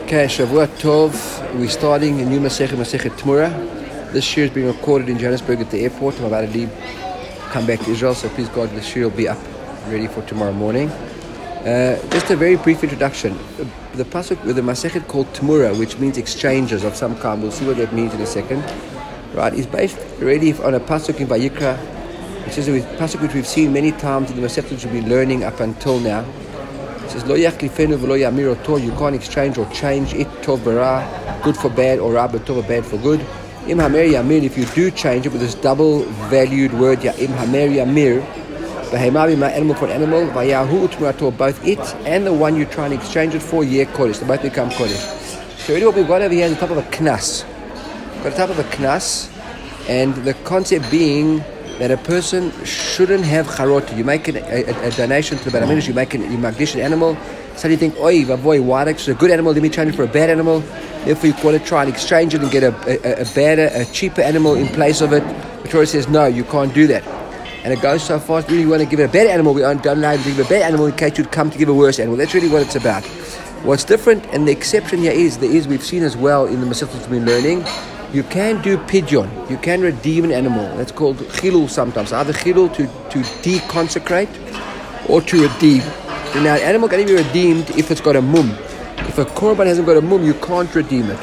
Okay, Shavua Tov. We're starting a new Masechet Tmura. This year is being recorded in Johannesburg at the airport. I'm about to leave, come back to Israel, so please God, this year will be up, ready for tomorrow morning. Just a very brief introduction. The pasuk with the Masechet called Tmura, which means exchanges of some kind. We'll see what that means in a second. Right, is based already on a pasuk in Vayikra, which is a pasuk which we've seen many times in the Masechet, which we've been learning up until now. It says, Lo yachlifenu v'lo yamir oto, you can't exchange or change it, tov bara, good for bad, or ra b'tov, bad for good. Im hamer yamir, if you do change it with this double valued word, im hamer yamir, behema b'ma, animal for animal, vayahu utmurato, both it and the one you're trying to exchange it for, yeh kodesh, they both become kodesh. So really what we've got over here is the top of a knas. Got the top of a knas, and the concept being that a person shouldn't have charot. You make a donation to the Beit HaMikdash, you magdish an animal, so you think, oi, vavoy, why it's a good animal, let me change it for a bad animal. Therefore you want to try and exchange it and get a cheaper animal in place of it. The Torah says, no, you can't do that. And it goes so far, really want to give it a better animal, we don't allow you to give a better animal in case you'd come to give a worse animal. That's really what it's about. What's different, and the exception here is, we've seen as well in the Masechet we've been learning, you can do pidyon. You can redeem an animal. That's called chilul sometimes. Either chilul to deconsecrate or to redeem. Now, an animal can only be redeemed if it's got a mum. If a korban hasn't got a mum, you can't redeem it.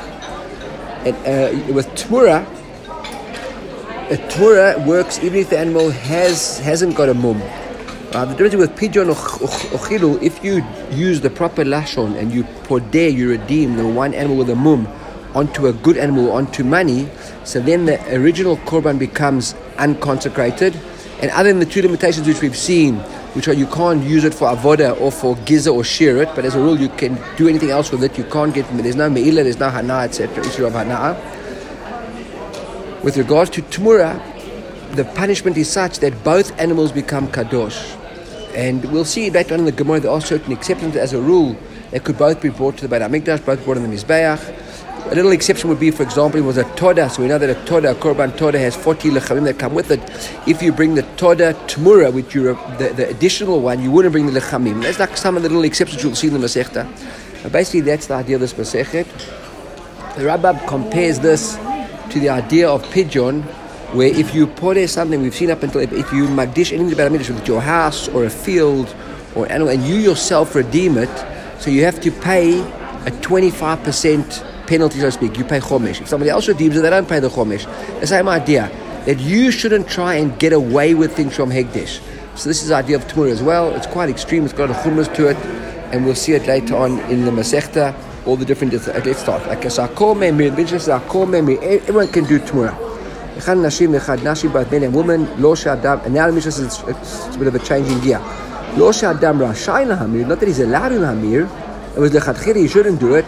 And with tmura, a tmura works even if the animal hasn't got a mum. The difference with pidyon or chilul, if you use the proper lashon and you podeh, you redeem the one animal with a mum onto a good animal, onto money, so then the original korban becomes unconsecrated. And other than the two limitations which we've seen, which are you can't use it for avoda or for giza or shear it, but as a rule you can do anything else with it. You can't get, there's no me'ilah, there's no hana, etc. issue of hana. With regards to tmura, the punishment is such that both animals become kadosh. And we'll see later on in the Gemara there are certain exceptions. As a rule, they could both be brought to the Beit HaMikdash, both brought in the Mizbeach. A little exception would be, for example, it was a toda. So we know that a korban toda has 40 lechamim that come with it. If you bring the toda tmura, which the additional one, you wouldn't bring the lechamim. That's like some of the little exceptions you'll see in the Masechta. Basically, that's the idea of this Masechet. The Rambam compares this to the idea of pidyon, where if you podeh something, we've seen up until, if you magdish anything about a midrash, with your house or a field or an animal, and you yourself redeem it, so you have to pay a 25% penalty, so to speak. You pay chomesh. If somebody else redeems it, they don't pay the chomesh. The same idea, that you shouldn't try and get away with things from Hegdesh. So this is the idea of Tmura as well. It's quite extreme. It's got a chumras to it, and we'll see it later on in the Masechta. All the different. Let's start. Like everyone can do Tmura. Both men and women. And now the Mishnah says it's a bit of a change in gear. Not that he's allowed in Hamir. It was lechatchila, he shouldn't do it.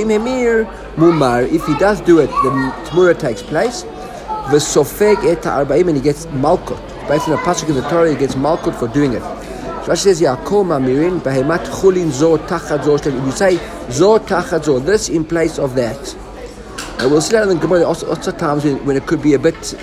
If he does do it, the tmura takes place. V'sofeg et ha'arba'im, and he gets malkut. Based on a pasuk in the Torah, he gets malkut for doing it. Rashi says, Yaakov mamirin behemat chulin zo tachat zo. You say zo tachat zo, this in place of that. We'll see that in the Gemara. Also times when it could be a bit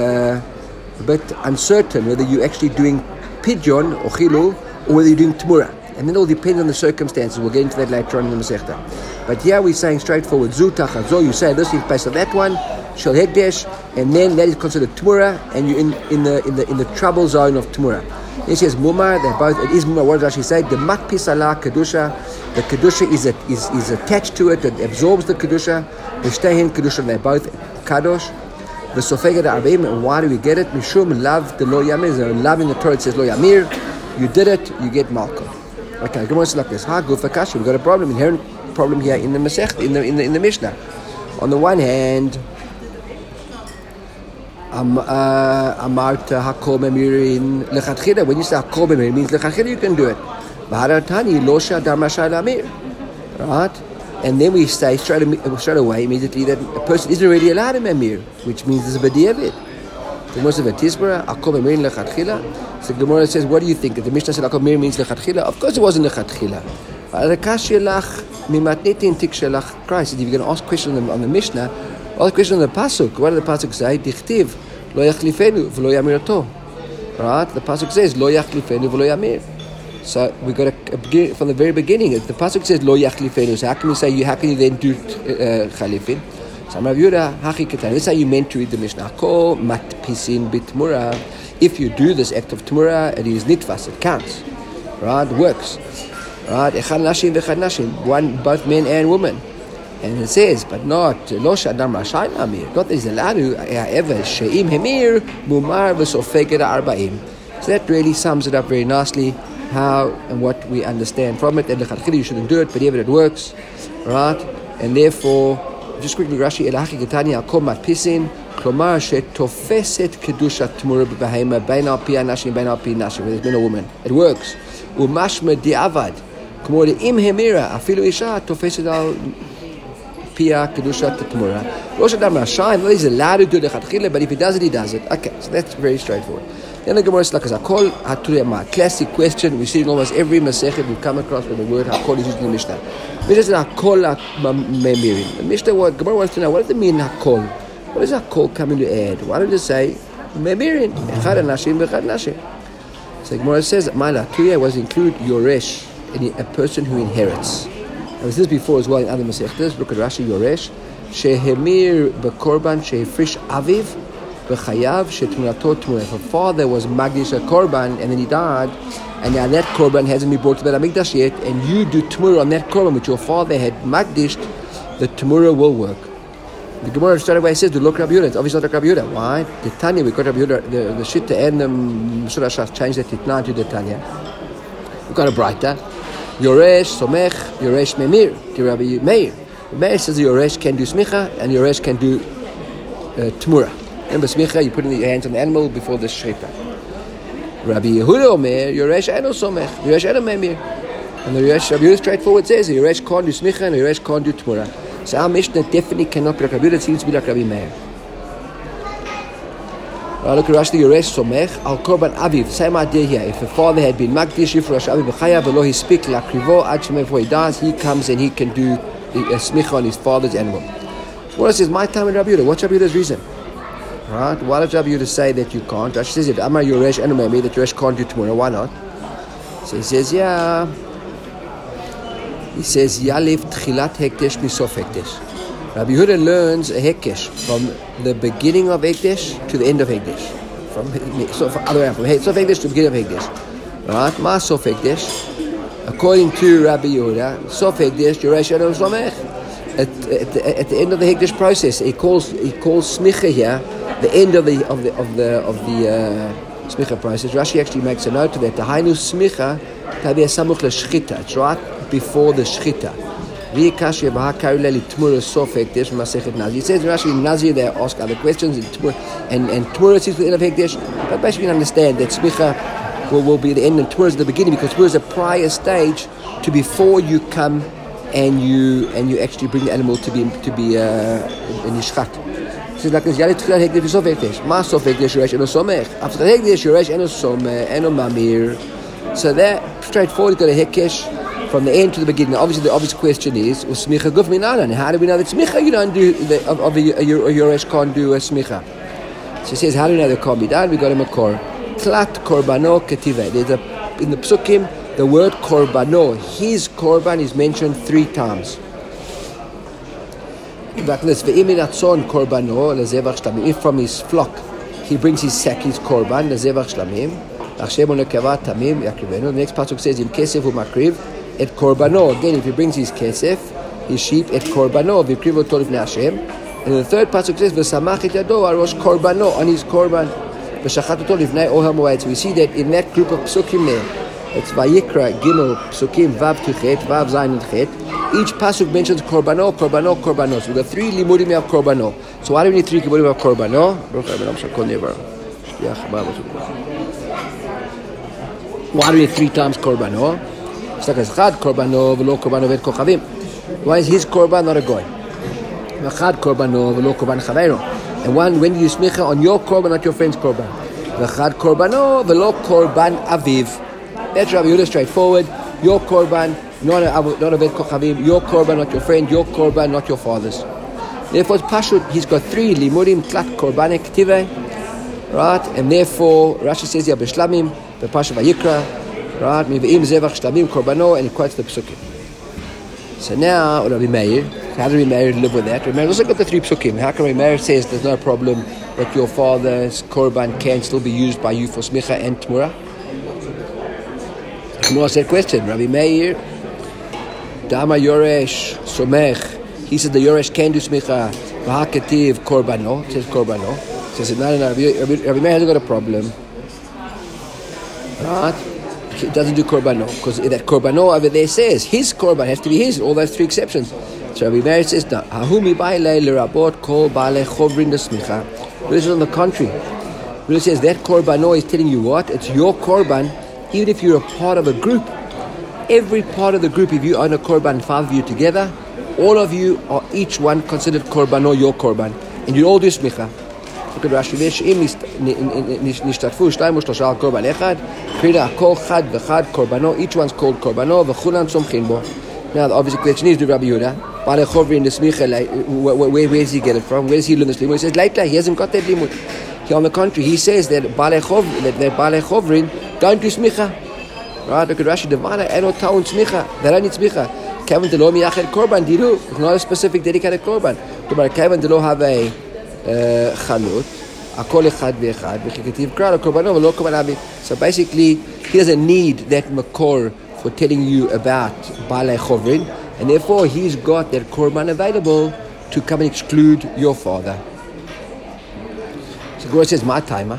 uncertain whether you're actually doing pidyon or chilul or whether you're doing tmura. And then it all depends on the circumstances. We'll get into that later on in the Masechta. But here we're saying straightforward, Zu tachat zo, you say this in place of that one, Shel Hekdesh, and then that is considered Tmura, and you're in the trouble zone of Tmura. Then he says Mumar, they're both, it is Mumar, what does she say? The Matpis Allah Kedusha, the Kedusha is attached to it, it absorbs the Kedusha, the Shtehin Kedusha, they're both Kadosh. The Sofega the Arbim, and why do we get it? Mishum love the Lo Yamir, there's a love in the Torah, it says Lo Yamir, you did it, you get Malkah. Okay, Gemara says like this. We've got a problem, inherent problem here in the Masech, in the Mishnah. On the one hand, Amarta Hakol Memirin Lechatchila. When you say Hakol Memir, it means Lechatchila you can do it. B'haratani Losha Dar Mashal Amir. Right? And then we say straight away immediately that a person isn't already allowed a Memir, which means there's a B'diavad. The Gemara says V'tisbara Hakol Memirin Lechatchila. So the Gemara says, what do you think? The Mishnah said Hakol Memir means Lechatchila. Of course it wasn't Lechatchila. Christ, if you're going to ask questions on the Mishnah, ask questions on the Pasuk. What did the Pasuk say? Dichtiv, lo yachlifenu v'lo yamir oto. Right? The Pasuk says, lo yachlifenu v'lo yamir. So we got to begin from the very beginning. The pasuk says lo yachlifenu. So how can you then do chalifin? So Rav Yehuda hachi katan. This is how you meant to read the Mishnah. Kol matpisin bitmura. If you do this act of tmura, it is nitfas. It counts. Right? It works. Right? Echad nashim v'echad nashim. Both men and women. And it says, but not lo shadam rashai amir. Not that he's allowed to. However, she'im hemir mumar v'sofeged arba'im. So that really sums it up very nicely. How and what we understand from it, and the you shouldn't do it, but even it works, right? And therefore, just quickly, Rashi Elachi Getania Kol Matpisin, Klomar Shetofeset Kedushat Tmura B'Behema Bein Al Pi Nashim Bein Al Pi Nashim. Where there's been a woman, it works. Umashme Diavad, K'mor Im Hemira Afilu Isha Tofeset Al Pia Kedushat Tmura. Rosh Adam Rashai, he's allowed to do the Chatchila, but if he does it, he does it. Okay, so that's very straightforward. Then the Gemara is like a Hakol Haturema. Classic question. We see in almost every Masechet we come across when the word Hakol is used in the Mishnah. Mishnah says Hakol Memirin. The Mishnah, Gemara wants to know, what does it mean Hakol? What does Hakol come in to add? Why don't you say Memirin? Echad Nashim, Echad Nashim. So Gemara says that Ma'ala Tuya was include Yoresh, a person who inherits. And was this before as well in other Masechtas. Look at Rashi Yoresh. Shehemir Bekorban Shehefrish Aviv. If a father was magdish a korban and then he died, and now that korban hasn't been brought to the Mikdash yet, and you do tmura on that korban which your father had magdished, the tmura will work. The Gemara straight away says, "Do look Rabbi Yehuda." It's obviously not like Rabbi Yehuda. Why? The Tanya, we got Rabbi Yehuda, the Shitta and the Meshula Shas changed that Titna to the Tanya. We got a brighter. Yoresh Somech, Yoresh Memir, to Rabbi Meir. Meir says the Yoresh can do smicha and Yoresh can do tmura. Remember smicha, you put in your hands on the animal before the shrita. Rabbi Yehuda Omer, Yoresh Eno Somech, Yoresh Eno Memir. And the Yoresh, Rabbi Yehuda straightforward says, the Yoresh can't do smicha and the Yoresh can't do tmura. So our Mishnah definitely cannot be like Rabbi Yehuda, it seems to be like Rabbi Meir. Look at Rashi, Yoresh Somech, Al Korban Aviv, same idea here. If the father had been Magdish, if Rashi Aviv B'chayav, v'lo he speak lakrivo, ad shemeh, before he dies, he comes and he can do a smicha on his father's animal. What else is my time in Rabbi Yehuda? What's Rabbi Yehuda's reason? Right? Why does Rabbi Yehuda say that you can't? Rashi says it. Amar Yoresh and Memi that Yoresh can't do tomorrow. Why not? So he says, yeah. He says, Yalif tchilat hekdesh misof hekdesh. Rabbi Yehuda learns a hekdesh from the beginning of hekdesh to the end of hekdesh. From sof hekdesh to the beginning of hekdesh. Right? Ma sof hekdesh. According to Rabbi Yehuda, sof hekdesh Yoresh and Somech. At the end of the hekdesh process, he calls smicha here. The end of the smicha process. Rashi actually makes a note of that. The hainu smicha tabi samuch l'shchita. It's right before the shchita. He says in Rashi Nazir they ask other questions and Tmura seems to the end of hekdesh. But basically you understand that smicha will be the end and Tmura is the beginning, because Tmura is a prior stage to before you come and you actually bring the animal to be in yishchat. So like this, Yalit Tchilat Hekdesh Sof Hekdesh. Ma Sof Hekdesh Yoresh Eno Somech. After the Hekdesh Yoresh Eno Somech Eno Mamir. So that straightforward, you got a Hekdesh from the end to the beginning. Now, obviously, the obvious question is, Smicha Guf Minanan. How do we know that Smicha you don't do of a Yoresh can't do a Smicha? So he says, how do we know that can't be done? We got a Makor. Tlat Korbano Ketive. There's in the Psukim, the word Korbano, his Korban is mentioned 3 times. Like this, if from his flock he brings his sack, his korban, lezevach shlamim, the next pasuk says, Im kesef u'makriv et korbano. Again, if he brings his kesef, his sheep, et korbano, v'kriv oto lifnei Hashem. And the third pasuk says, v'samach et yado al rosh korbano, on his korban, v'shachat oto lifnei ohel moed. So we see that in that group of psukim there, it's Vayikra, Gimel, Psukim, Vav Tuchet, Vav Zayin and Chet. Each pasuk mentions Korbano, Korbano, Korbano. So the 3 limudim of Korbano. So why do we need 3 limudim of Korbano? Why do we need 3 times Korbano? It's like Chad Korbano, V'lo Korbano Vet Kochavim. Why is his Korban not a goy? V'chad Korbano, V'lo Korban Chaveiro. And when do you smicha on your Korban, not your friend's Korban? V'chad Korbano, V'lo Korban Aviv. That's Rabbi Yehuda, straightforward. Your korban, not a vet kochavim. Your korban, not your friend. Your korban, not your father's. Therefore, Pashut, he's got 3 limudim tlat korbanek tive, right? And therefore, Rashi says here b'shlamim, b'Pashut Vayikra, Right? Miv'im zevach shlamim korbano, and he quotes the psukim. So now, Rabbi Meir, how do Rabbi Meir live with that? Rabbi Meir also got the 3 psukim. How can Rabbi Meir says there's no problem that your father's korban can still be used by you for smicha and tmura? Come on, that question. Rabbi Meir, Dama Yoresh Somech. He said the Yoresh can do smicha. V'haketiv korbano. It says korbano. He says no. Rabbi Meir hasn't got a problem. Right? It doesn't do korbano because that korbano over there says his korban has to be his. All those 3 exceptions. So Rabbi Meir says no. Hahumi baile lerabot kol baale chovrin desmicha. This is on the contrary. It says that korbano is telling you what? It's your korban, even if you're a part of a group. Every part of the group, if you own a korban, 5 of you together, all of you are each one considered korbano, your korban, and you all do smicha. Look at Rashi. Nishtatfu shtayim u'shlosha korban echad. Krida kol chad v'chad korbano. Each one's called korbano. V'chulam somchin bo. Now the obvious question is, do Rabbi Yehuda Balei Chovrin the smicha? Where does he get it from? Where does he learn this limud? He says later he hasn't got that limud. On the contrary, he says that Balei Chovrin don't do smicha. Right? Look at Rashi. The Vana eno taun smicha. They don't need smicha. Kevin de lo miyachel korban diru. It's not a specific dedicated korban. But Kevin de lo have a chalut. Akol echad ve'echad. V'chiketiv kral korbano v'lo korban aviv. So basically, he doesn't need that makor for telling you about Balei Chovrin, and therefore he's got that korban available to come and exclude your father. So Gora says, my timer.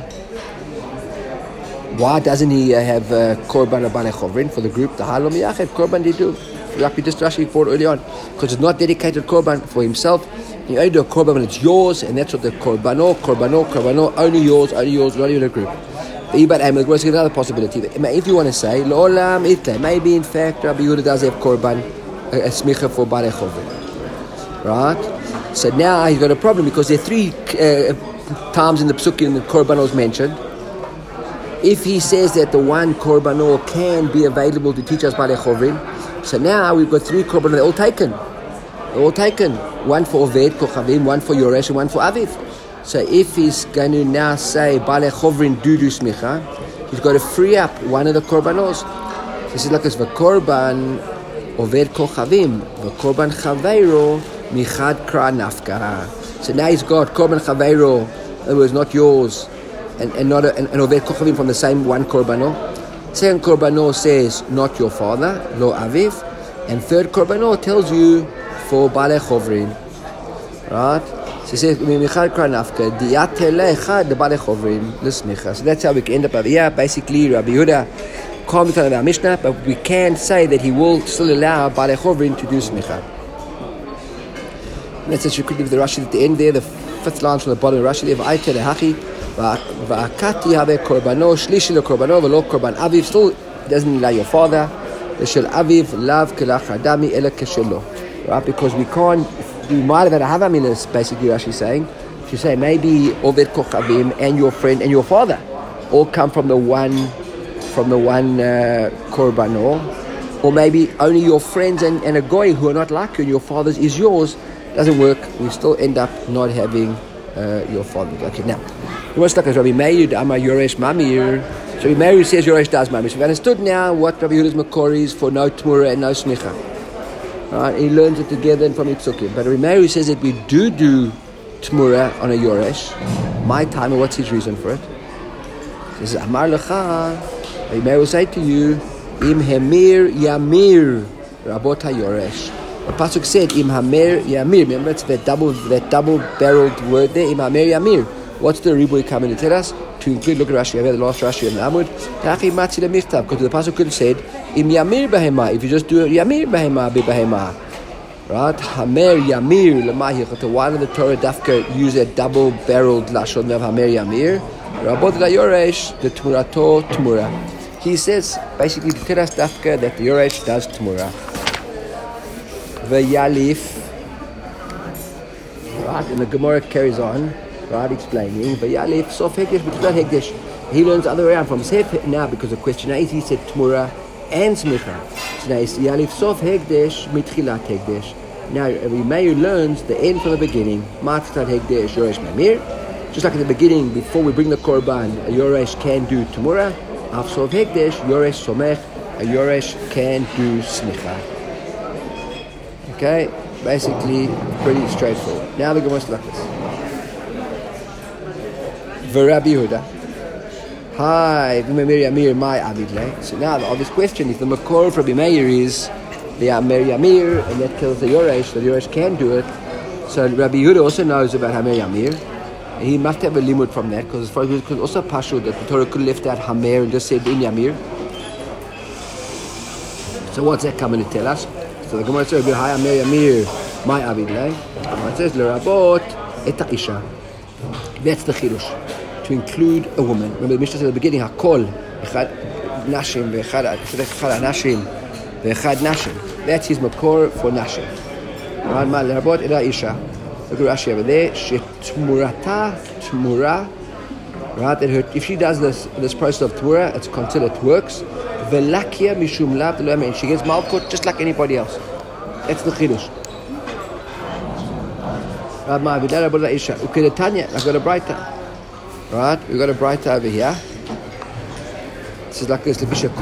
Why doesn't he have korban or Balei Chovrin for the group? The halom yached korban they do. Like we just Rashi for early on, because it's not dedicated korban for himself. You only do a korban when it's yours, and that's what the korbano, only yours, not even a group. But there's another possibility. If you want to say, maybe in fact Rabbi Yehuda does have korban, a smicha for Balei Chovrin. Right? So now he's got a problem because there are 3 times in the psukim the korban was mentioned. If he says that the one korbano can be available to teach us Balei Chovrin, so now we've got 3 korban, they're all taken. One for Oved, Kochavim, one for Yoresh, and one for Aviv. So if he's going to now say Balei Chovrin do smicha, he's got to free up one of the korbanos. So this is like it's v'korban Oved Kochavim, v'korban Chaveiro michad kra nafka. So now he's got korban Chaveiro, in other words, not yours, and not an Oved Kochavim from the same one korbano. Second korbano says not your father, lo Aviv, and third korbano tells you for Balei Chovrin. Right? So he says, Michal Kranafka, Diatele Echad, the Balei Chovrin, l'smicha. So that's how we can end up over here. Basically, Rabbi Yehuda commented on our Mishnah, but we can say that he will still allow Balei Chovrin to do smicha. And that's what you could leave the Rashi at the end there, the 5th line from the bottom of the Rashi there, V'aytele Hachi, V'akati have korbano, shlishi le korbano, v'lo korban Aviv, still doesn't allow your father, L'shel Aviv, lav kelach adami, ele keshelo. Right? Because we might have had a Havaminus, basically Rashi saying. She say maybe Oved Kochavim and your friend and your father all come from the one korbano, or maybe only your friends and a goy who are not like you and your father's is yours. Doesn't work. We still end up not having your father. Okay, now it was like as Rabbi Meir, Amar Yoresh Mamir. So Rabbi Meir says Yoresh does Mamir. So we've understood now what Rabbi Yehuda's Makor is for no Tmura and no Smicha. Right? He learns it together and from Ipsukim. But Rabbi Meir says that we do Tmura on a Yoresh. My time, what's his reason for it? He says, Amar Lecha, Rabbi Meir will say to you, Im Hemir Yamir Rabot HaYoresh. The Pasuk said, Im Hamer Yamir. Remember, it's that double-barreled word there, Im Hamer Yamir. What's the ribui coming to tell us? To include, look at Rashi, I read the last Rashi in the Amud. Tachi Matzi LeMichtav, because the Pasuk could have said, Im Yamir Behema, if you just do Yamir Behema, Behema. Right? Hamer Yamir Lemahi. Why did the Torah Dafka use a double-barreled Lashon of Hamer Yamir? Rabot LaYoresh, the Tmurato Tmura. He says, basically, to tell us Dafka that the Yoresh does Tmura. V'yalif, right, and the Gemara carries on, right, explaining, V'yalif, sof hekdesh, but it's not hekdesh. He learns the other way around from sef now, because the question is, he said Tmura and Smicha. So now it's Yalif, sof hekdesh, mitchilat hekdesh. Now, Rabbi Meir learns the end from the beginning, matchilat hekdesh, Yoresh Mamir. Just like in the beginning, before we bring the Korban, a Yoresh can do Tmura. Afsov Hekdesh, Yoresh Somech, a Yoresh can do Smicha. Okay, basically pretty straightforward. Now the Gemara is like this. V'Rabbi Yehuda. Hi, V'Meir Yamir, my Abidle. So now the obvious question, if the Makor for Rabbi Meir is the Amir Yamir, and that kills the Yoresh can do it. So Rabbi Yehuda also knows about Hamer Yamir. He must have a limit from that, because as far as it could also Pashu that the Torah could have left out Hamer and just said in Yamir. So what's that coming to tell us? So the Gemara says, Hi Hamer Yamir, my Abidle. The Gemara says, L'rabot et ha'isha. That's the Chidush. To include a woman. Remember the Mishnah said at the beginning, Hakol, Echad Nashim, Echad Nashim, Echad Nashim. That's his makor for Nashim. L'rabot et ha'isha. Look at Rashi over there. Tmurata, Tmura. Right? If she does this process of Tmura, it's considered works. Velakia mishum lav d'lo yamin. She gets malkut just like anybody else. That's the Chidush. I've got a brighter. Right? We've got a brighter over here. This is like this.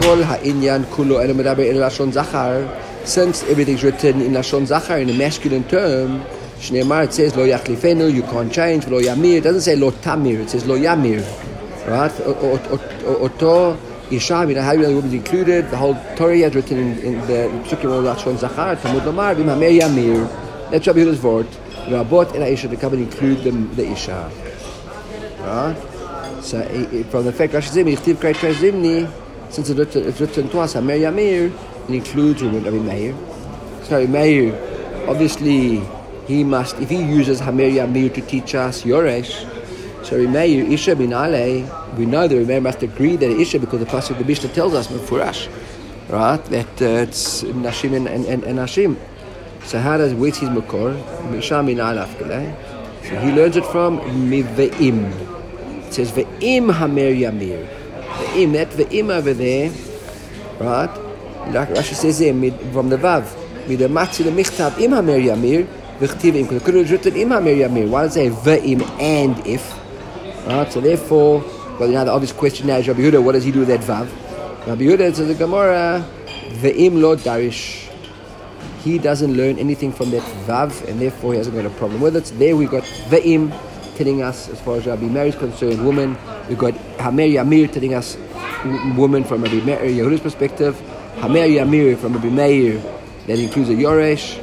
Since everything's written in Lashon Zachar, in a masculine term, it says Lo Yachlifenu, you can't change. Lo Yamir, it doesn't say Lo Tamir, it says Lo Yamir. Right? Oto Isha, how the woman's included. The whole Torah is written in the Psukim of Lashon Zachar, Talmud Lomar, V'Hamer Yamir. That's Rabbi Yehuda's word. Rabot and Aisha to come and include the Isha. Right? So from the fact Rashi says, since it's written twice, Hamer Yamir, it includes Rabbi Meir. So Rabbi Meir, obviously, he must, if he uses Hamer Yamir to teach us Yoresh, so Rabbi Meir, Isha bin Ale, we know that Rabbi Meir must agree that Isha, because the pasuk of the Mishnah tells us, Mefurash, right, that it's Nashim and Nashim. So how does, where's his makor? Misham min alaf. So he learns it from Mive'im. It says Ve'im Hamer Yamir. Ve'im, that Ve'im over there, right? Like Rashi says there, from the Vav, Midamatzi the Michtav Im Hamer Yamir, V'chtivim, because it could have written Im Hamer Yamir. Why does it say Ve'im and if? Right, so therefore, well, now the obvious question now is Rabbi Yehuda, what does he do with that Vav? Rabbi Yehuda says the Gemara, Ve'im lo darish. He doesn't learn anything from that Vav, and therefore he hasn't got a problem with it. So there we got Ve'im telling us, as far as Rabbi Meir is concerned, woman. We got Hamer Yamir telling us woman from Rabbi Meir, Yehuda's perspective. Hamer Yamir from Rabbi Meir, that includes a Yoresh.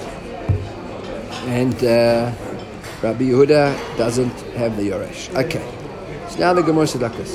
And Rabbi Yehuda doesn't have the Yoresh. Okay. So now the Gemara says like this.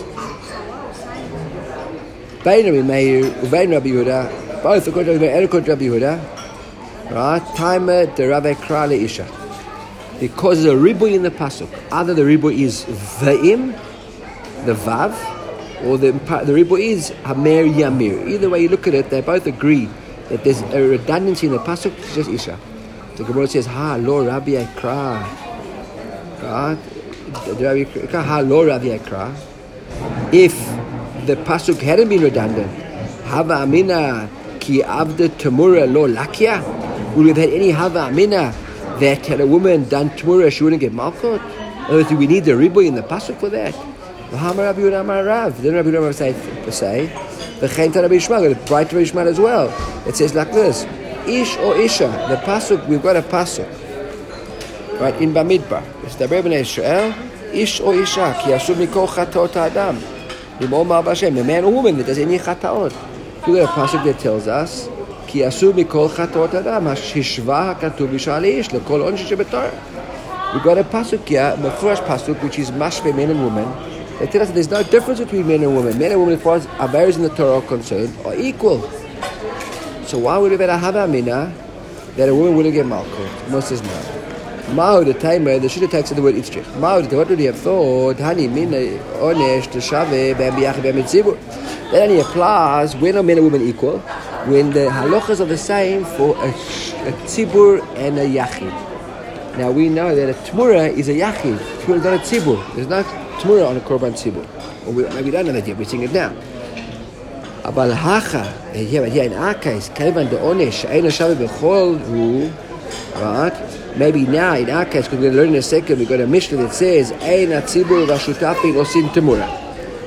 Bein Rabbi Meir, Ubein Rabbi Yehuda, both according to Rabbi Yehuda, right? Timer the Rabbi Kra Isha. Because there's a riboy in the pasuk. Either the riboy is Ve'im, the Vav, or the riboy is Hamer Yamir. Either way you look at it, they both agree that there's a redundancy in the pasuk. It's just Isha. The Gemara says, Ha lo Rabbi Akra. Right? Ha lo Rabbi Akra. If the pasuk hadn't been redundant, Hava Amina ki avda Tamura lo lakia, would we have had any Hava Amina that had a woman done Tamura, she wouldn't get Malkot? Or do we need the riboy in the pasuk for that? The Hamar Rabbi Yehuda Amar Rav. Then Rabbi Yehuda say the Chaim Rabbi Yishmael, got a bright Rabbi Yishmael as well. It says like this: Ish or Isha. The pasuk, we've got a pasuk, right, in Bamidbar. It's the Rebbe Israel. Ish or Isha ki asur mikol chataot Adam. A man or woman that does any chataot. We got a pasuk that tells us ki asur mikol chataot Adam hashishva hakatuv b'shal ish lekol onshi shebetorah. We got a pasuk here, the first pasuk, which is mashve men and women. They tell us that there's no difference between men and women. Men and women, as far as avaris in the Torah are concerned, are equal. So why would it be a hava mina that a woman wouldn't get malkut? Most says no. Ma'od the timer, the shita takes the word itzrich. Ma'od, what would he have thought? Hani mina onesh to shave b'ambiach b'amitzibur. That only applies when are men and women equal, when the halachas are the same for a tzibur and a yachid. Now we know that a tmura is a yachid. Tmura is not a tzibur. There's no tmura on a korban tzibur. Or maybe we don't know that yet. We're seeing it now. Abal hacha, here in our case, kaivan de onesh she'eino shaveh b'chol hu, right? Maybe now in our case, because we're going to learn in a second, we've got a Mishnah that says ein hatzibur v'ashutafin osin tmura.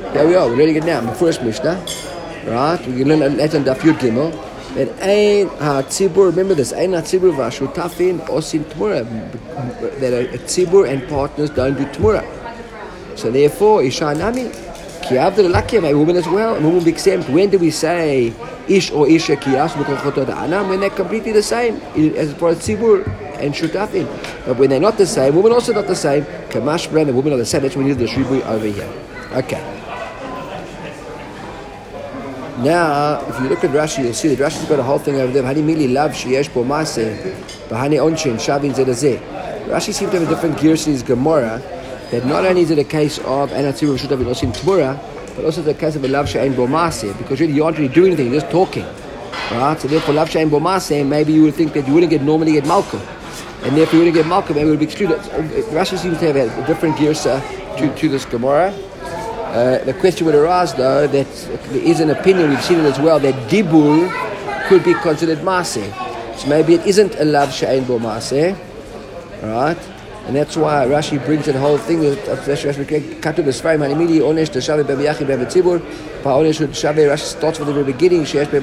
Here we are, we're learning it now, the first Mishnah. Right? We can learn later on Daf Yud Gimel. That Ein HaTzibur, remember this, Ein HaTzibur v'Ashutafin Osin Tmura. That a Tzibur and partners don't do Tmura. So therefore, Isha Nami, Ki Avdel Lakia, maybe women as well, and women will be exempt. When do we say Ish or Isha Kiyas B'Kolchoto Da'anam? When they're completely the same, as far as Tzibur and Shutafin. But when they're not the same, women also not the same, Kamash Bran, the women are the same. That's when we need the Shribui over here. Okay. Now, if you look at Rashi, you'll see that Rashi's got a whole thing over there. Hani mili lav sheyesh bo maaseh, bahani onshin shavin zedazeh. Rashi seems to have a different gear in his Gemara, that not only is it a case of anatzir v'shutav v'nosim tmura, but also the case of a lav she'ein bo maaseh, because really you aren't really doing anything, you're just talking, right? So therefore, lav she'ein bo maaseh, maybe you would think that you wouldn't normally get malkum, and therefore you wouldn't get malkum, maybe it would be excluded. Rashi seems to have a different gear to this Gemara. The question would arise, though, that there is an opinion, we've seen it as well, that dibur could be considered maaseh. So maybe it isn't a lav she'ein bo maaseh, right? And that's why Rashi brings that whole thing. Rashi starts from the very beginning.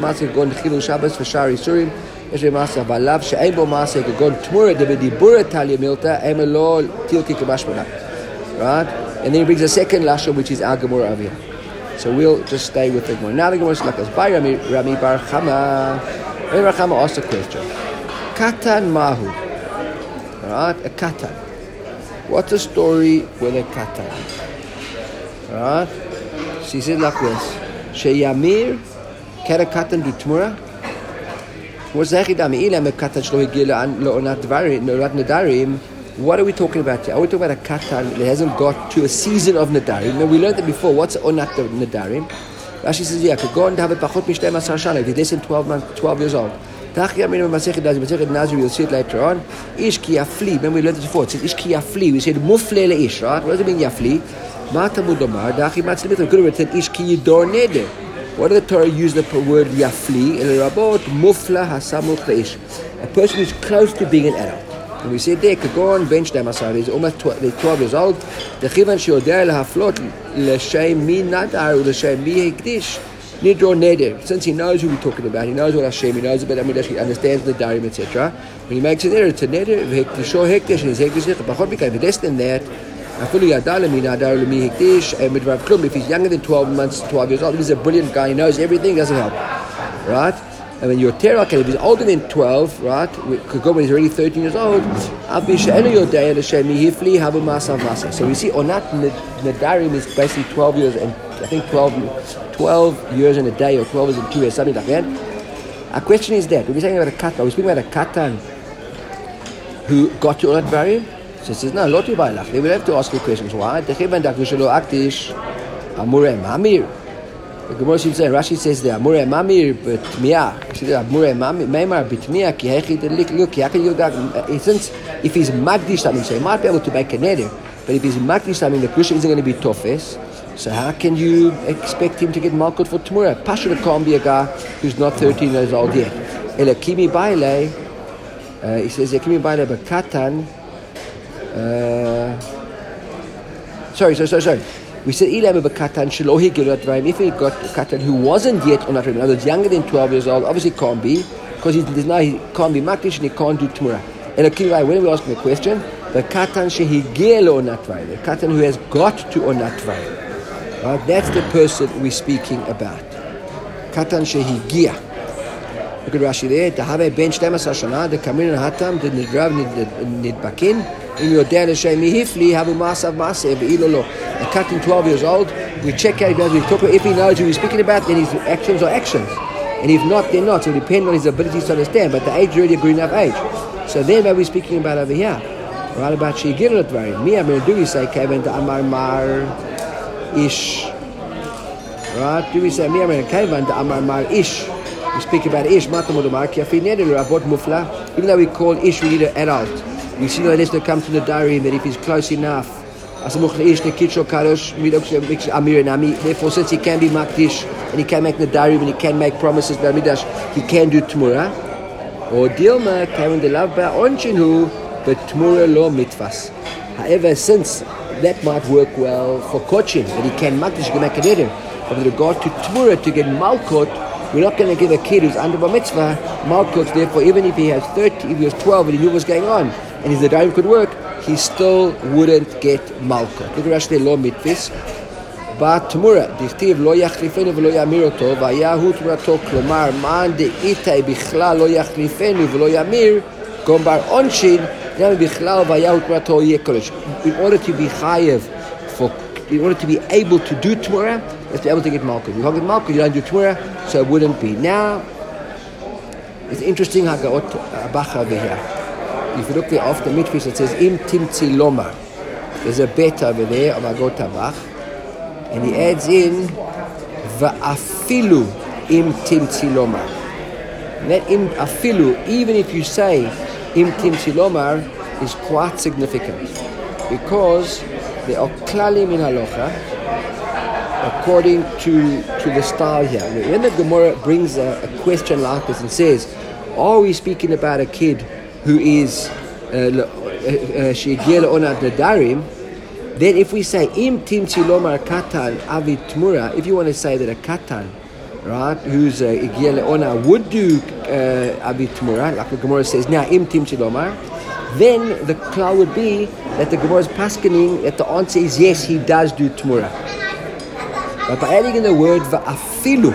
Right? And then he brings a second lashon, which is our Gemara over here. So we'll just stay with the Gemara. Now the Gemara is like this. By Rami Bar Chama. Rami Bar Chama asked a question. Katan mahu. Right? A katan. What's the story with a katan? Right? She said like this. Sheyamir, can a katan do tmura? What's the hechidami? Ilam a katan shlo higila lo'onat nedarim. What are we talking about here? Are we talking about a katan that hasn't got to a season of nadarim? Now we learned that before. What's onat nadarim? Rashi says, yeah, could go and have a pachot mishtei masar shana. If he's less than 12 years old. You'll see it later on. Ish ki yafli. Remember we learned it before. It says ish ki yafli. We said mufle leish, right? What does it mean yafli? Mata mudomar. Dachi matzlimit. We could have written ish ki yidor neder. What did the Torah use the word yafli? El rabot mufla hasamuch leish. A person who's close to being an adult. And we said there, Kagon, bench Damasar, is almost 12 years old. The Chivan Shiodeh lahaflot l'shem mi nadar l'shem mi hekdish nidro neder. Since he knows who we're talking about, he knows what Hashem, he knows about Amidash, he understands the darim, etc. When he makes an error, it's a neder, v'hekdisho hekdish, and his hekdish, b'chot b'kay, less than that, afulu yadal l'mi nadar l'mi hekdish, midvav klum, if he's younger than 12 years old, he's a brilliant guy, he knows everything, doesn't help. Right? And when you're terak, if he's older than 12, right, could go when he's already 13 years old. So we see onat nadarim is basically 12 years and I think 12 years and a day or 12 years and 2 years, something like that. Our question is that, when we're talking about a katan, we're speaking about a katan who got to onat varim? So it says, no, lo tu bailach. They will have to ask you questions. Why? The Gemara seems to say, Rashi says there, Amure Mamir B'tmiyah. She says, Amure Mamir B'tmiyah, ki hechid look, since if he's magdish something, so he might be able to make a neder, but if he's magdish something, the Krishna isn't going to be tofes, so how can you expect him to get malkut for Tmura? Pasha can't be a guy who's not 13 years old yet. Elakimi Baile, he says, Elakimi Baile B'katan, sorry. We said, Ilam Katan Shilohi Girat Vaim. If he got a Katan who wasn't yet on that Vaim, in other words, younger than 12 years old, obviously can't be, because he can't be Makdish and he can't do Tmura. And when we ask him a question, the Katan Shehigel on that Vaim, the Katan who has got to on that Vaim. Right? That's the person we're speaking about. Katan Shehigia. Look at Rashi there. Tahave ben 12 shana, the Kamin and Hatam, the Nidrav Nidbakin. In your dad Shemi Hifli, have a masav masev, ilolo. A katan 12 years old, we check out we talk about if he knows who he's speaking about, then his actions are actions. And if not, they're not. So it depends on his abilities to understand. But the age is already a good enough age. So then what we're speaking about over here. Right about Shigirot Varim. Me, I'm going to do we say Kevin to Amar Mar Ish. Right? Do we say me, I'm going to Kevin to Amar Mar Ish. We speak about Ish, Matamudamar, Kiafi Neder, Rabot Mufla. Even though we call Ish, we need an adult. We see that it comes to the diary that if he's close enough, therefore since he can be makdish and he can make the diary and he can make promises, he can do tmura. Or dilma kevin de love ba onchinu, but tmura lo mitvas. However, since that might work well for Kochin, that he can Makdish, he can make a neder. But with regard to Tmura, to get Malkut, we're not going to give a kid who's under Bar Mitzvah Malkut. Therefore, even if he has 30, if he was 12 and he knew what was going on, and his Nedarim could work, he still wouldn't get Malkut. Look at Rashi, Lo Mitvis. Ba Tmura, Dichtiv Lo Yachlifenu V'Lo Yamir Oto, V'Yahu Tmurato, Klomar, Man De'itai Bichlal Lo Yachlifenu V'Lo Yamir, Gombar Onshin, Yam Bichlal V'Yahu Tmurato Yekodesh. In order to be chayev, in order to be able to do Tmura, you have to be able to get Malkut. You can't get Malkut, you don't do Tmura, so it wouldn't be. Now, it's interesting Hagaot Abacha over here. If you look there after Mitfis, it says Im Timtzi Lomar. There's a bet over there of Hagaot Abach, and he adds in Va'afilu Im Timtzi Lomar. And that Im Afilu, even if you say Im Timtzi Lomar, is quite significant, because there are klalim in halacha according to the style here. When the Gemara brings a question like this and says, are we speaking about a kid who is she'egiel onad nedarim? Then if we say im timtzi lomar katan avid tmura, if you want to say that a katan, right, who's egiel onad would do avid tmura, like the Gemara says now im timtzi lomar, then the klal would be that the Gemara is paskening that the answer is yes, he does do tmura. But by adding in the word va'afilu,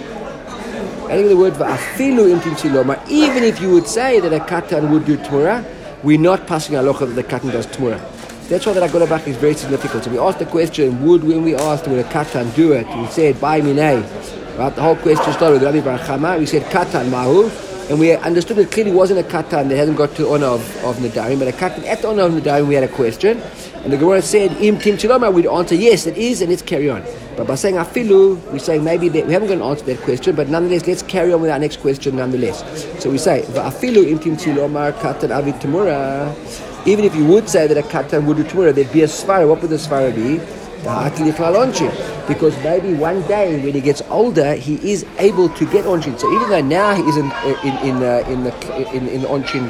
im timtzi lomar, even if you would say that a katan would do tmura, we're not passing halacha that the katan does tmura. That's why the Hagaot Abach is very significant. So we asked the question, when we asked would a katan do it, we said by minay. Right, the whole question started with Rabbi Bar Chama. We said katan mahu, and we understood it clearly wasn't a katan that hasn't got to the honor of nedarim, but a katan at the honor of nedarim. We had a question, and the Gemara said im timtzi lomar, we'd answer yes, it is, and let's carry on. But by saying afilu, we're saying maybe that we haven't got to answer that question, but nonetheless, let's carry on with our next question nonetheless. So we say va'afilu im timtzi lomar katan avid tmura. Even if you would say that a katan would do tmura, there'd be a svara. What would the svara be? Because maybe one day when he gets older, he is able to get onshin. So even though now he isn't in the onshin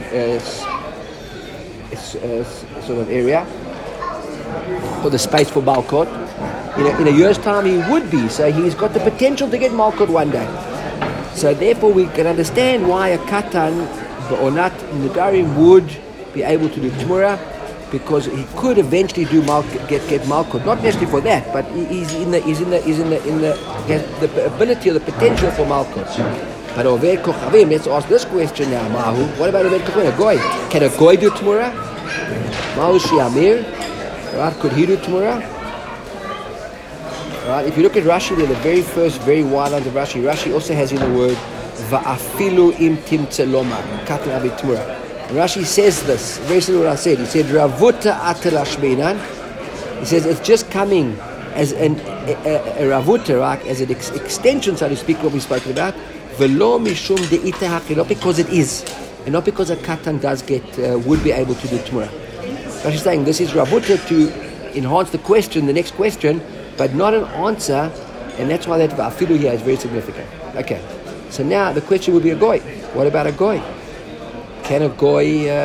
sort of area, or the space for Malkut, in a year's time he would be. So he's got the potential to get Malkut one day. So therefore we can understand why a katan or not nedarim would be able to do tmura, because he could eventually do get Malkut, not necessarily for that, but he has the ability or the potential for Malkut. But Oved Kochavim, let's ask this question now, Mahu. What about Oved Kochavim? A goy? Can a goy do tmura? Mahu Shiamir, right? Could he do tmura? Right? If you look at Rashi, the very first, very wide lines of Rashi. Rashi also has in the word Va'afilu im timtze lomar katan avid tmura. Rashi says this, very similar to what I said. He said, Ravuta atel ashminan. He says it's just coming as a Ravuta, right, as an extension, so to speak, what we've spoken about. Velo mishum de'ita haqi, not because it is, and not because a katan does would be able to do tmura. Rashi is saying this is Ravuta to enhance the question, the next question, but not an answer, and that's why that va'afilu here is very significant. Okay, so now the question would be a goy. What about a goy? Can a goy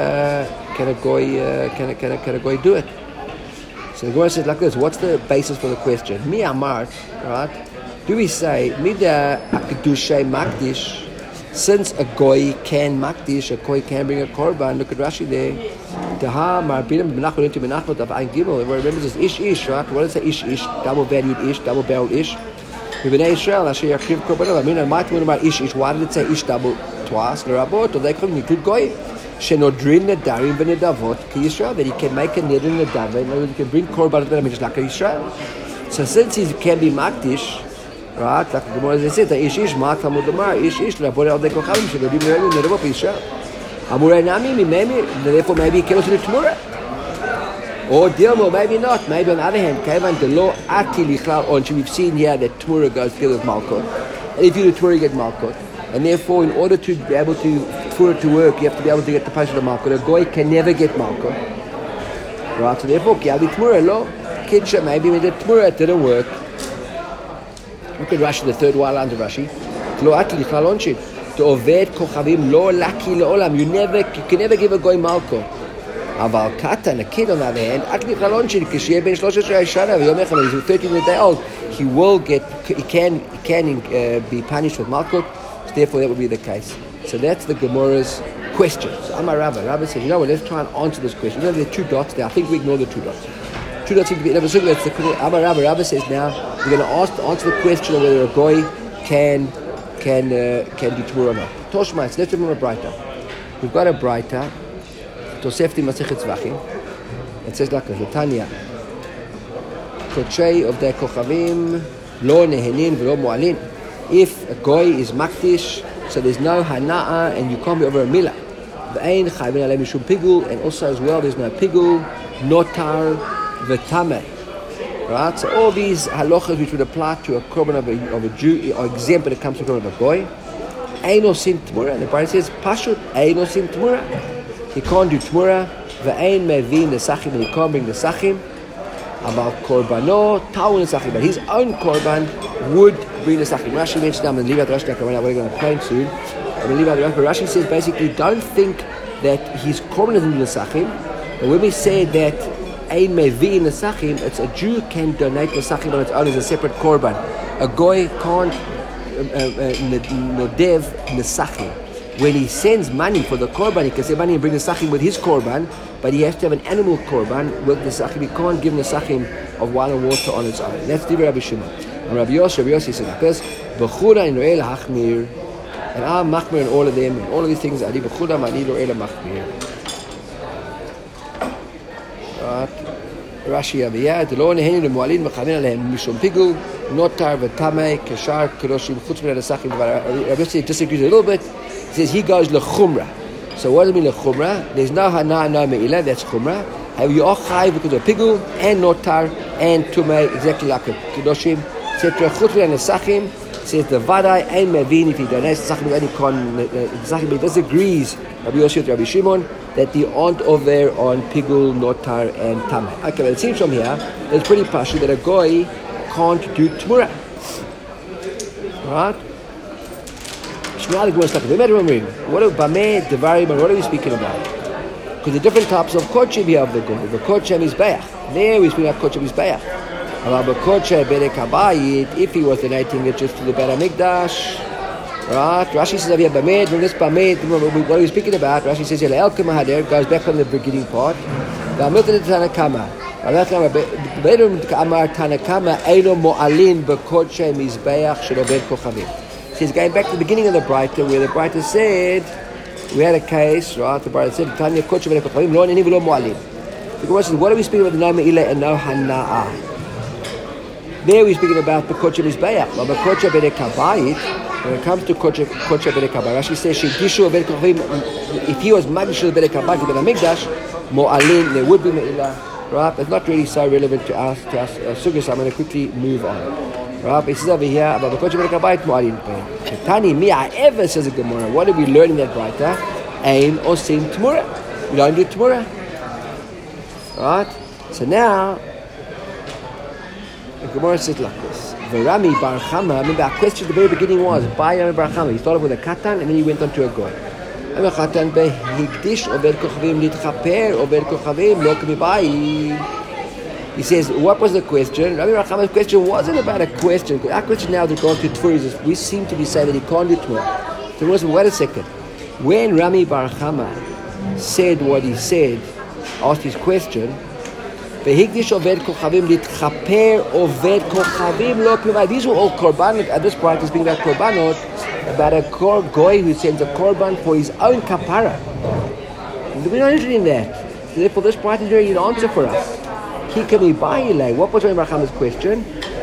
do it? So the Gemara says like this. What's the basis for the question? Mi amar, right? Do we say mida akdushay makdish? Since a goy can makdish, a goy can bring a korban. Look at Rashi there. Taha marbinim benachot into benachot of ein gimel. Remember this ish, right? What does it say ish? Double valued ish, double barreled ish. B'nei Israel, asher yakriv korbanot. I mean, I might want about ish. Why did it say ish double twice? L'rabot, or they call nikud goy. Shenodrin nedarim v'nedavot ki Yisrael, that he can make a neder in nedava, in other words, he can bring korban to just like a Yisrael. So since he can be makdish, right, like the Gemara said, the ish mat hamud lamar ish l'rabot al dekochavim shenodrin nedarim v'nedavot ki Yisrael. Amurai nami mimemi, therefore maybe he can also do tmura. Or Dilmo, maybe not. Maybe on the other hand, Kaivan the law ati lichlal onshin. We've seen here that tmura goes together with Malkut. And if you do tmura, you get Malkut. And therefore, in order to be able to for it to work, you have to be able to get the passion of Malkut. A goy can never get Malkut. Right? So therefore, Kiavi tmura lo kidsha. Maybe with the tmura it didn't work. Look at Rashi, the third wild line of Rashi. Lo ati lichlal onshin. To oved kochavim lo laki leolam. You can never give a goy Malkut. Aval Katan, a kid on the other hand, when he's 13 years old, he can be punished with Malkut, so therefore that would be the case. So that's the Gemara's question. So Amar Rava. Rava said, you know what, let's try and answer this question. You know, there are 2 dots there. I think we ignore the 2 dots. 2 dots seem to be in the that's the Amar Rava. Rava says now we're going to answer the question of whether a goy can do Tmurah or not. Toshma, let's remember a Braita. We've got a Braita, Tosefti Masechet Zvachim. It says like this, Tanya, Kochei of the Kochavim, Lo Nehenin V'lo Mu'alin. If a goy is makdish, so there's no hana'a and you can't be over a milah. V'ein chayvin alei mishum pigul, and also as well there's no pigul, notar, v'tameh. Right? So all these halachas which would apply to a korban of a Jew are exempt when it comes to a korban of a goy. Ein osim tmura. And the Bible says, Pashut, ein osim tmura. He can't do tmura. V'ein mevin nesachim, and he can't bring nesachim. About korbano, ta'un nesachim. But his own korban would bring nesachim. Rashi mentioned them in Livat Rashi, we're going to explain soon. Rashi says basically, don't think that his korban is in nesachim. But when we say that ein mevi nesachim, it's a Jew can donate nesachim on its own as a separate korban. A goy can't nodev nesachim. When he sends money for the korban, he can send money and bring nesachim with his korban, but he has to have an animal korban with nesachim. He can't give nesachim of wine and water on its own. That's the Rabbi Shimon. And Rabbi Yossi said like this: B'chura in Ro'el Hachmir, and I'm machmir in all of them, and all of these things. Ali b'chura mani Ro'el Machmir. Rashi Aviyah, the Lo Nehenin Mu'alin Mechavin Alehem Mishum Pigul, Notar v'Tamei Keshar Kedoshim Chutz Min Nesachim. Rabbi Yossi disagrees a little bit. He says he goes lechumra. So what does it mean lechumra? There's no hana, no me'ilah. That's chumra. Have you all chai because of pigul and notar and tumei exactly like a kedoshim. Etc. Chutz Min Nesachim says the vadai and mevin if he donates nesachim any con nesachim. He disagrees. Rabbi Yossi with Rabbi Shimon that they aren't over there on pigul, notar, and tamei. Okay, but it seems from here it's pretty pashut that a goy can't do tmura. Right? What are we speaking about? Because the different types of kodshim here of the goy. The kodshim is bayach. There we speak about kodshim is bayach. If he was donating it just to the Beit HaMikdash, right? Rashi says here bamed. When this bamed, what are we speaking about? Rashi says here el kemahader goes back on the beginning part. Tanakama. Tanakama eino mo'alin bekodshim mizbeach shel obed kochavim. He's going back to the beginning of the Braita, where the Braita said, we had a case, right? The Braita said, Tanya Kodesh V'nei Kochavim, Lo Neni V'lo Mo'alim. The Gemara says, what are we speaking about the no Me'ilah and no Hana'ah? There we're speaking about the Kodesh Mizbeach. But the Kodesh V'nei Kabayit, when it comes to Kodesh V'nei Kabayit, Rashi says, Shekishu V'nei Kochavim, if he was Magdish V'nei Kabayit for the Mikdash, Mo'alim, there would be Me'ilah, right? But it's not really so relevant to us, Sugya, so I'm going to quickly move on. Right, he says over here about the Kodesh V'nei Kabayit Mo'alin. Tani mi'a ever says the Gemara. What did we learn in that Braita? Ein osim tmura. We don't do tmura. Right. So now the Gemara says like this. V'Rami Bar Chama. Remember our question at the very beginning was by Rami Bar Chama. He started with a katan and then he went on to a goy. Rami Katan behigdish obed kochavim nitchaper obed kochavim lo k'mibayi. He says, what was the question? Rabbi Rachama's question wasn't about a question. Our question now with regard to Tmura is we seem to be saying that he can't do Tmura. So wait a second. When Rami Bar Chama said what he said, asked his question, these were all korbanot. At this point, he's speaking about korbanot, about a goy who sends a korban for his own kapara. We're not interested in that. So therefore, this part is really an answer for us. What was Rabbi Rachama's question?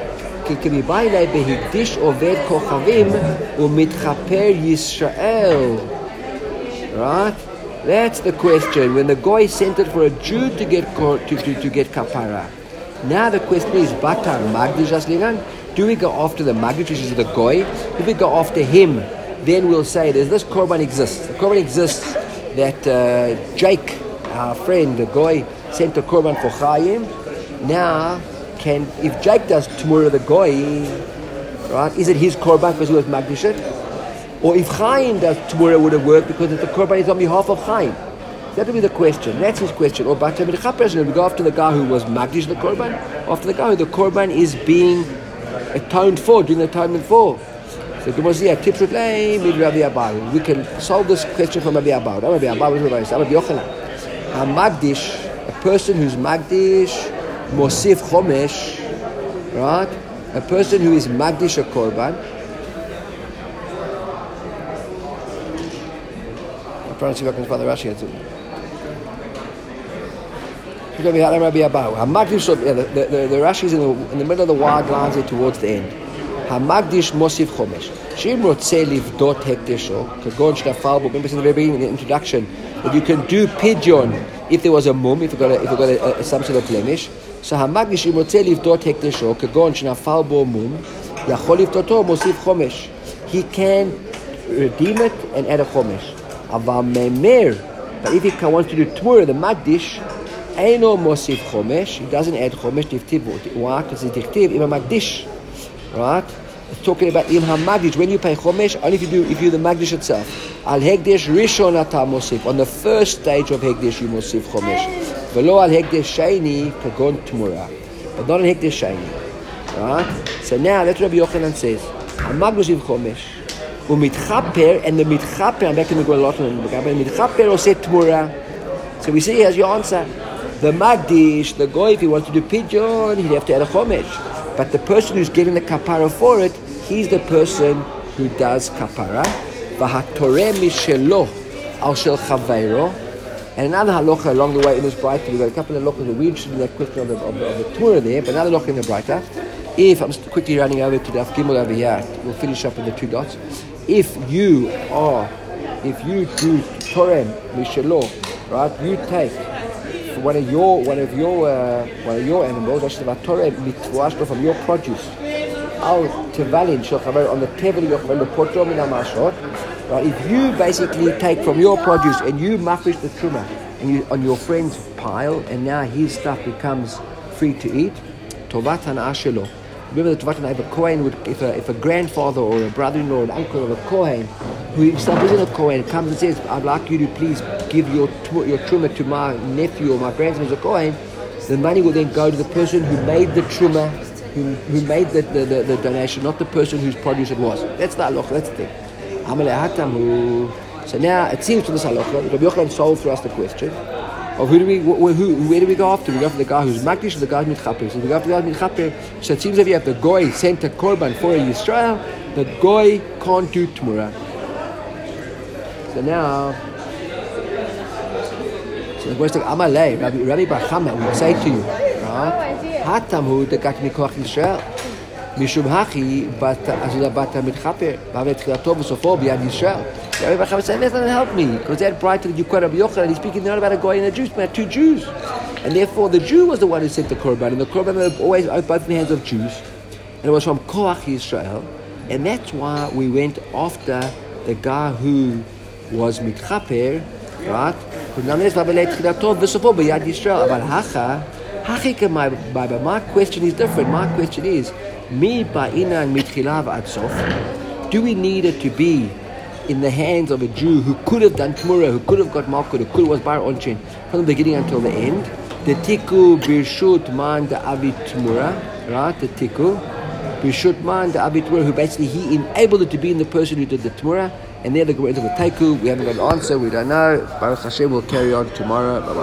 Right? That's the question. When the goy sent it for a Jew to get kapara. Now the question is, Batar Magdish Aslinan? Do we go after the Magdish, which is the goy? If we go after him, then we'll say this korban exists. The korban exists that Jake, our friend, the goy, sent a korban for Chaim. Now, if Jake does Tmura the goy, right, is it his korban because he was magdish it? Or if Chaim does Tmura, would it work because the korban is on behalf of Chaim? That will be the question. That's his question. Or Bata Midchaper, we go after the guy who was Magdish the Korban, after the guy who the Korban is being atoned for, doing the atonement for. So the Gemara tips with Rabbi Abahu. We can solve this question from Rabbi Abahu. Rabbi Abahu is Rabbi Yochanan. A Magdish, a person who's Magdish, Mosif Chomesh, right? A person who is Magdish a Korban. I'm trying to see if I can find the Rashi answer. Rabbi Abahu. The Rashi is in the middle of the wide lines there towards the end. Hamagdish Mosif Chomesh. Shim Rotzeh Livdot Hekdesho. Kagon Shnafal. Remember in the very beginning, in the introduction, that you can do pidyon if there was a mum, if you got some sort of blemish. So Hamagdish Shim Rotzeh Livdot Hekdesho. Kagon Shnafal Bo Mum. Yachol Livdoto Mosif Chomesh. He can redeem it and add a Chomesh. Aval Memer. But if he wants to do Tmura, the Magdish, Eino Mosif Chomesh. He doesn't add Chomesh. Why? Because it's Dichtiv Ima Magdish. Right? It's talking about Im HaMagdish. When you pay Chomesh, only if you do the Magdish itself. Al Hekdesh Rishon Ata Mosif. On the first stage of Hekdesh you Mosif Chomesh. Velo Al Hekdesh Sheni Kagon Tmura. But not on Hekdesh Sheni. Right? So now that's what Rabbi Yochanan says. HaMagdish Mosif Chomesh. Umitchaper, and the Mitchaper, I'm back in the Golotman, the Mitchaper Oseh Tmura. So we see here's your answer. The Magdish, the Goy, if he wants to do Pidyon, he'd have to add a Chomesh. But the person who's getting the kapara for it, he's the person who does kapara. V'hatoreh mishelo al shel chaveiro. And another halacha along the way in this Braita, we've got a couple of halachas that we're interested in that question of the Torah there, but another halacha in the Braita. If, I'm just quickly running over to Daf Gimel over here, we'll finish up in the 2 dots. If you do Torah mishelo, right, you take one of your animals, from your produce, al tevalin shel chaver, on the tevel your chaver, lepotro min hamashot. Right, if you basically take from your produce and you mafresh the truma and you on your friend's pile, and now his stuff becomes free to eat, tovat hana'ah shelo. Remember the tovat hana'ah, if a kohen would, if a grandfather or a brother-in-law or an uncle of a kohen who himself isn't a kohen comes and says, I'd like you to please give your truma to my nephew or my grandson who's a kohen, the money will then go to the person who made the truma, who made the donation, not the person whose produce it was. That's the halacha, that's the thing. So now it seems to this halacha, Rabbi Yochanan solved for us the question of where do we go after? We go for the guy who's Magdish or the guy who's Mitchaper. So we go after the guy who's Mitchaper. So it seems if you have the Goy sent a Korban for a Yisrael, the Goy can't do Tmura. So now, the question is, Amalei, Rabbi Bar Chama would say to you, right? Hatamhu dekat mikoach Yisrael. Mishum hachi azuda bata mitchaper b'avet tchilato v'sofo b'yad Yisrael. Rabbi Bar Chama said, that doesn't help me, because that brighter that you quote Rabbi Yochanan, he's speaking not about a guy and a Jew, but 2 Jews. And therefore the Jew was the one who sent the Korban, and the Korban was always both in the hands of Jews. And it was from Koach Yisrael. And that's why we went after the guy who was mitchaper, right? My question is different. My question is, do we need it to be in the hands of a Jew who could have done Tmura, who could have got Malkut, who could have was Bar Onchin from the beginning until the end? The Tiku Birshut Man the Avi Tmura, right? The Tiku Birshut Man the Avi Tmura, who basically he enabled it to be in the person who did the Tmura. And there the Gemara of the Taiku, we haven't got an answer, we don't know. Baruch Hashem will carry on tomorrow. Bye-bye.